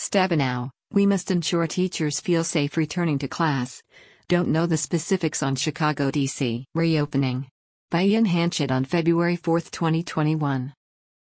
Stabenow, we must ensure teachers feel safe returning to class. Don't know the specifics on Chicago, D.C. reopening. By Ian Hanchett on February 4, 2021.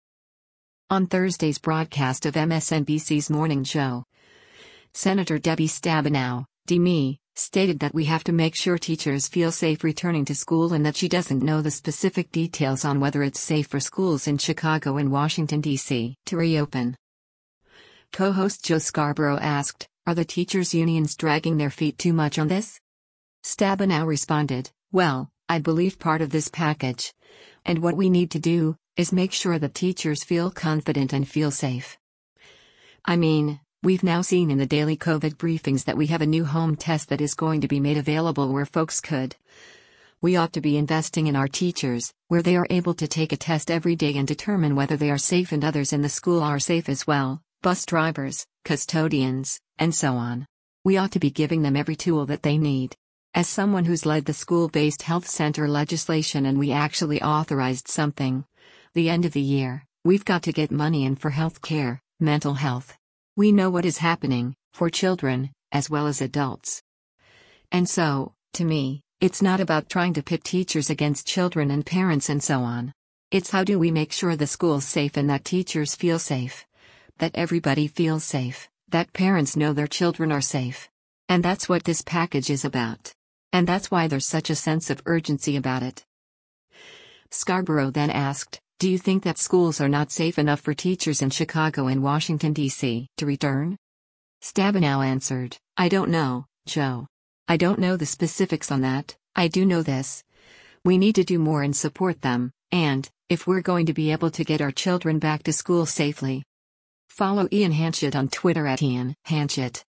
On Thursday's broadcast of MSNBC's morning show, Senator Debbie Stabenow, D.M., stated that we have to make sure teachers feel safe returning to school and that she doesn't know the specific details on whether it's safe for schools in Chicago and Washington, D.C. to reopen. Co-host Joe Scarborough asked, "Are the teachers' unions dragging their feet too much on this?" Stabenow responded, "Well, I believe part of this package, and what we need to do, is make sure that teachers feel confident and feel safe. I mean, we've now seen in the daily COVID briefings that we have a new home test that is going to be made available where folks could. We ought to be investing in our teachers, where they are able to take a test every day and determine whether they are safe and others in the school are safe as well, bus drivers, custodians, and so on. We ought to be giving them every tool that they need. As someone who's led the school-based health center legislation and we actually authorized something, the end of the year, we've got to get money in for health care, mental health. We know what is happening, for children, as well as adults. And so, to me, it's not about trying to pit teachers against children and parents and so on. It's how do we make sure the school's safe and that teachers feel safe. That everybody feels safe, that parents know their children are safe. And that's what this package is about. And that's why there's such a sense of urgency about it." Scarborough then asked, "Do you think that schools are not safe enough for teachers in Chicago and Washington, D.C. to return?" Stabenow answered, "I don't know, Joe. I don't know the specifics on that. I do know this. We need to do more and support them, and, if we're going to be able to get our children back to school safely." Follow Ian Hanchett on Twitter @Ian Hanchett.